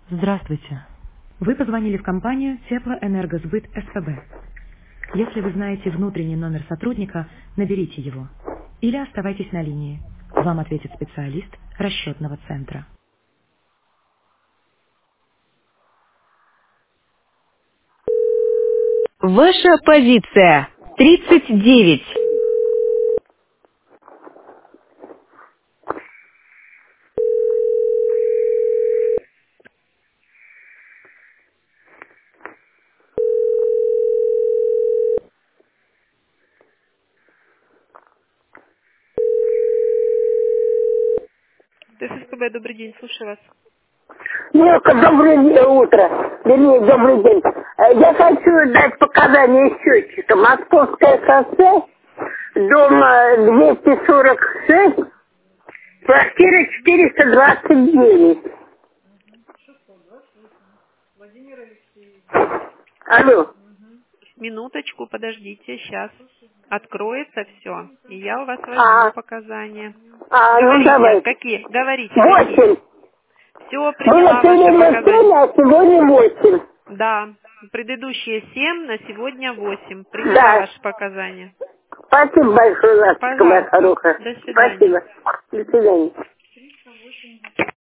Здравствуйте. Вы позвонили в компанию Теплоэнергосбыт СПБ. Если вы знаете внутренний номер сотрудника, наберите его. Или оставайтесь на линии. Вам ответит специалист расчетного центра. Ваша позиция 39. ТССПБ, добрый день, слушаю вас. Нелка, доброе утро. Вернее, добрый день. Я хочу дать показания счетчика. Московское шоссе, дом 246, квартира 429. Алло. Минуточку, подождите, сейчас откроется все, и я у вас возьму А, показания. ну Говорите, давай. какие? Говорите, какие? 8. Все, Было приняла все ваши время 7, показания. а сегодня 8. Да, предыдущие 7, на сегодня 8. Приняла Да. ваши показания. Спасибо большое, ласточка моя Пожалуйста, хорошая. до свидания. Спасибо. До свидания.